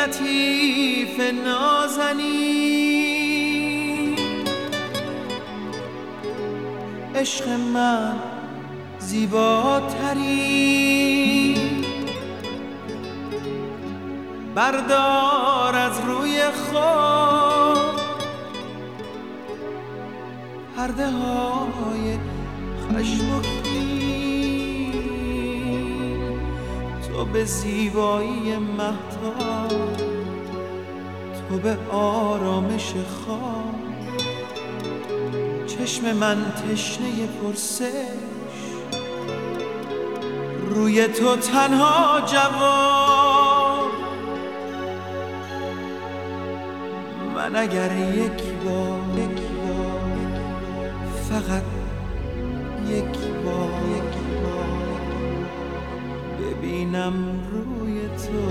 لطیف نازنین، عشق من زیباتری، بردار از روی خود پرده های خشم و کین. تو به زیبایی مهتاب، تو به آرامش خواب، چشم من تشنه پرسش، روی تو تنها جواب. من اگر یک بار فقط یک بار ببینم روی تو،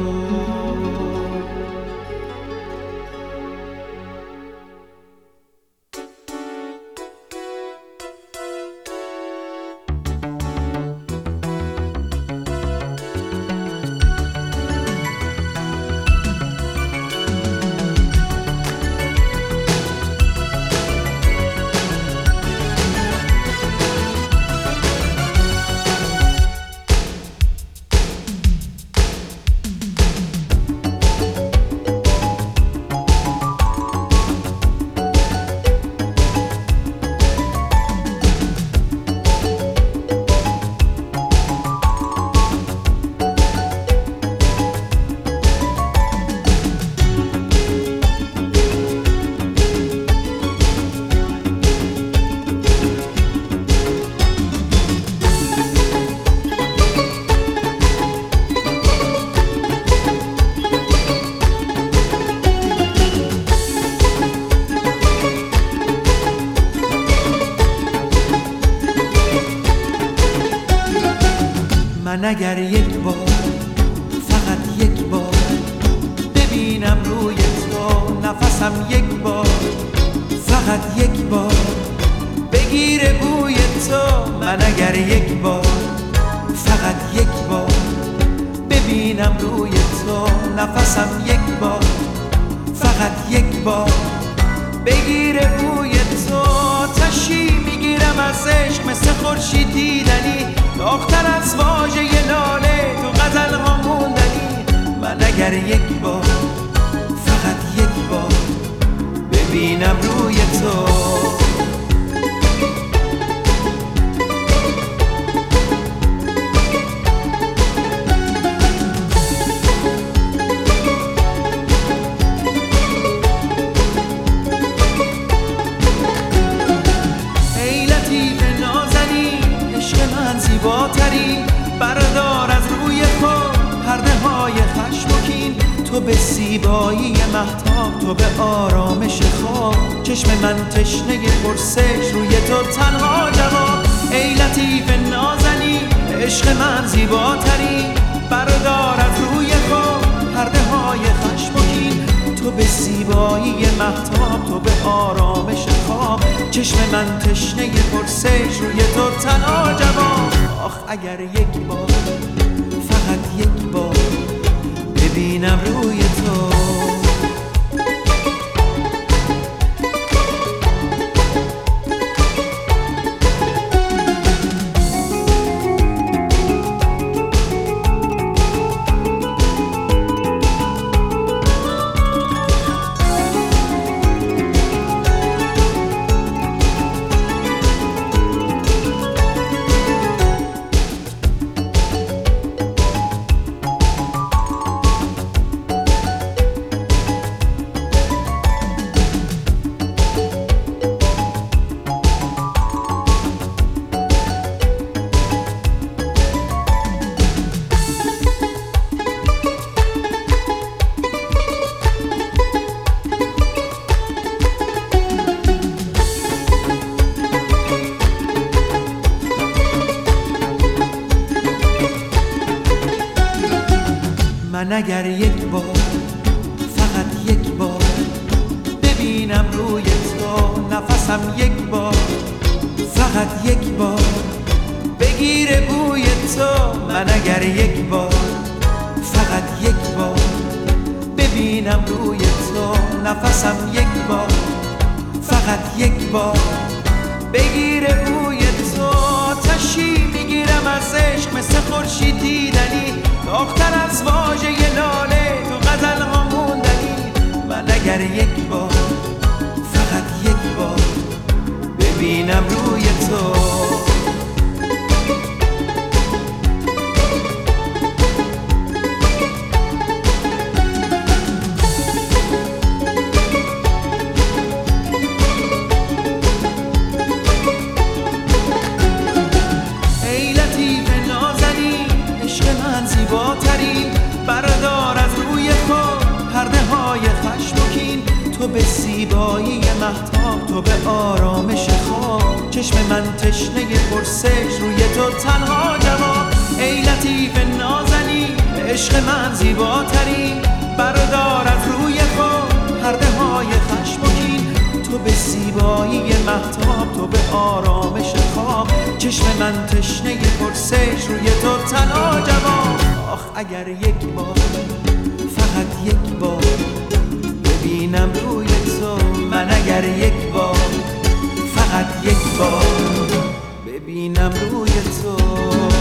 من اگر یک بار فقط یک بار ببینم روی تو، نفسم یک بار فقط یک بار بگیره بوی تو. من اگر یک بار فقط یک بار ببینم روی تو، نفسم یک بار فقط یک بار بگیره بوی تو. تشی میگیرم از عشق مثل خورشید دیدنی، داغ‌تر از واژه لاله تو غزل ها موندنی. من اگر یک بار فقط یک بار ببینم روی تو، زیباتری، بردار از روی خود پرده های خشم و کین. تو به زیبایی مهتاب، تو به آرامش خواب، چشم من تشنه پرسش، روی تو تنها جواب. ای لطیف نازنین، عشق من زیباتری، بردار از روی خود پرده های خشم و کین. تو به زیبایی مهتاب، تو به آرامش خواب، چشم من تشنه پرسش، روی تو تنها جواب. آخ اگر یک بار فقط یک بار ببینم روی تو. من اگر یک بار فقط یک بار ببینم روی تو، نفسم یک بار فقط یک بار بگیره بوی تو. من اگر یک بار فقط یک بار ببینم ببینم روی تو نفسم یک بار، فقط یک بار بگیره بوی تو. آتشی میگیرم از عشق مثل خورشید دیدنی، داغ‌تر از واژه لاله تو غزل ها موندنی. من اگر یک بار، فقط یک بار ببینم روی تو. زیباترین بردار از روی خود پرده های خشم و کین. تو به زیبایی مهتاب، تو به آرامش خواب. چشم من تشنه پرسش، روی تو تنها جواب. ای لطیف نازنین، عشق من زیباترین بردار از روی خود پرده های خشم و کین. تو به زیبایی مهتاب، تو به آرامش خواب. چشم من تشنه پرسش، روی تو تنها جواب. آخ اگر یک بار، فقط یک بار ببینم روی تو. من اگر یک بار، فقط یک بار ببینم روی تو.